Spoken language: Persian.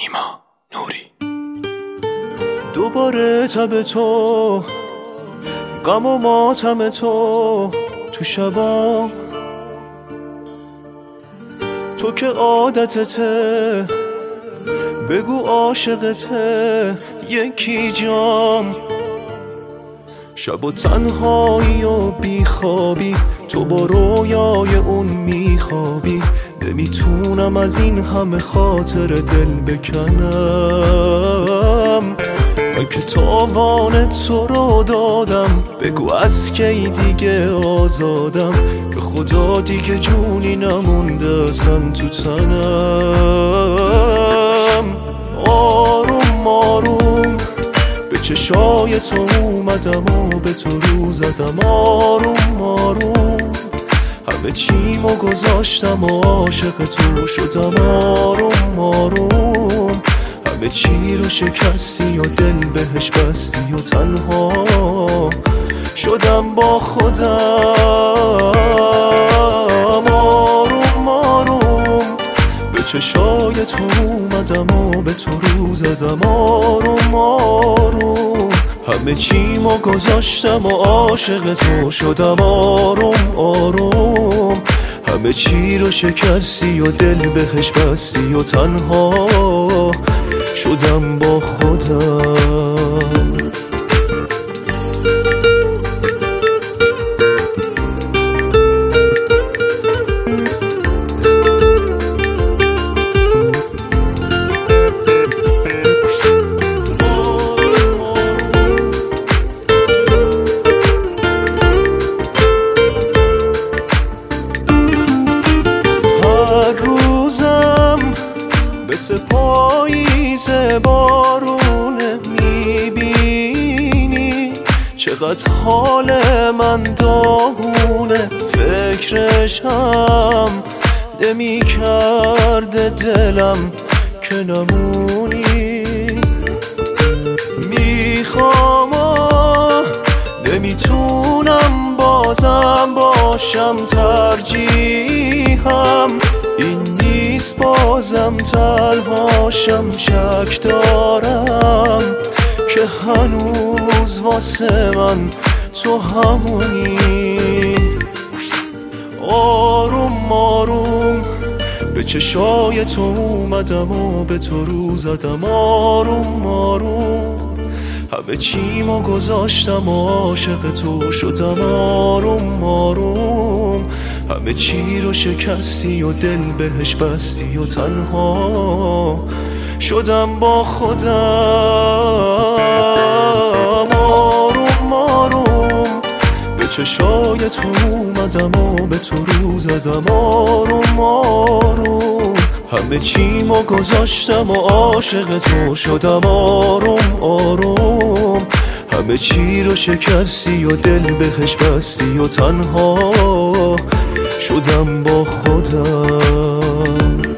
نیما نوری. دوباره تب تو، غم و ماتم تو تو شبا، تو که عادتته بگو عاشقته یکی جام. شب و تنهایی و بیخوابی، تو با رویای اون میخوابی. نمیتونم از این همه خاطر دل بکنم. من که تاوان تو رو دادم، بگو از کی دیگه آزادم. به خدا دیگه جونی نمونده اصلا تو تنم. آروم آروم به چشای تو اومدم و به تو رو زدم. آروم آروم همه چیمو گذاشتم و عاشق تو شدم. آروم آروم همه چی رو شکستی و دل بهش بستی و تنها شدم با خودم. آروم آروم به چشای تو اومدم و به تو رو زدم. آروم آروم همه چیمو گذاشتم و عاشق تو شدم. آروم آروم همه چی رو شکستی و دل بهش بستی و تنها شدم با خودم. مثل پاییز بارونه میبینی چقدر حال من داغونه. فکرشم نمی‌کرده دلم که نمونی. میخوام نمیتونم بازم باشم ترجیحم این نیست. بازم تنهاشم شک دارم که هنوز واسه من تو همونی. آروم آروم به چشای تو اومدم و به تو رو زدم. آروم آروم همه چیمو گذاشتم و عاشق تو شدم. آروم آروم همه چی رو شکستی و دل بهش بستی و تنها شدم با خودم. آروم آروم به چشای تو اومدم و به تو رو زدم. آروم آروم همه چیمو گذاشتم و عاشق تو شدم. آروم آروم همه چی رو شکستی و دل بهش بستی و تنها شدم با خودم.